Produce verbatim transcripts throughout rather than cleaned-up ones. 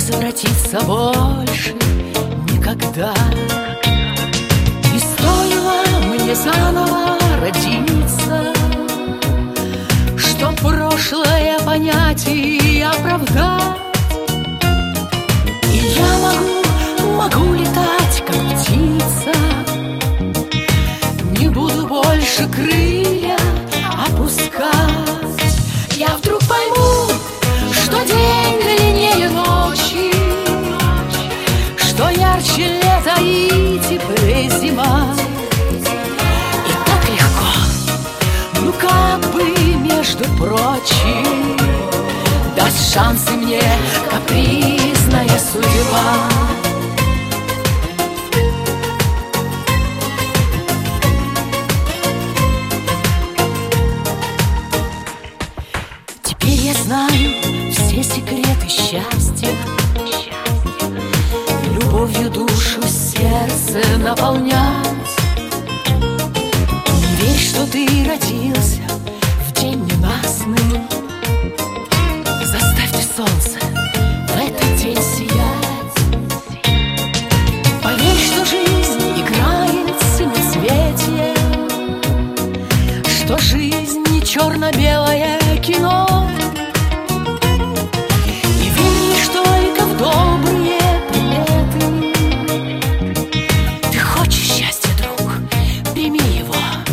возвратиться больше никогда. И стоило мне заново родиться, чтоб прошлое понять и оправдать. И я могу, могу летать, как птица, не буду больше крылья опускать. Я вдруг пойму, что день длиннее ночи, что ярче лето и теплее зима. И так легко, ну как бы, между прочим, даст шансы мне капризная судьба. Теперь я знаю все секреты счастья, любовью душу, сердце наполнять. Верь, что ты родился в день ненастный, заставьте солнце в этот день сиять. Поверь, что жизнь играет семицветие, что жизнь не черно-белое кино. И верь лишь только в добрые приметы. Ты хочешь счастья, друг, прими его.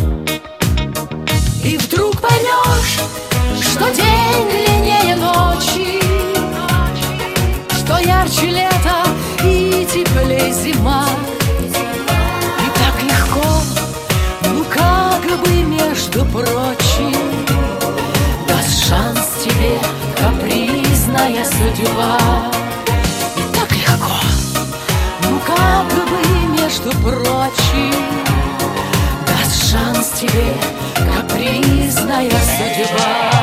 И вдруг поймешь, что день длиннее ночи, что ярче лето и теплее зима. И так легко, ну как бы, между прочим, даст шанс тебе капризная судьба. И так легко, ну как бы, между прочим, даст шанс тебе капризная судьба.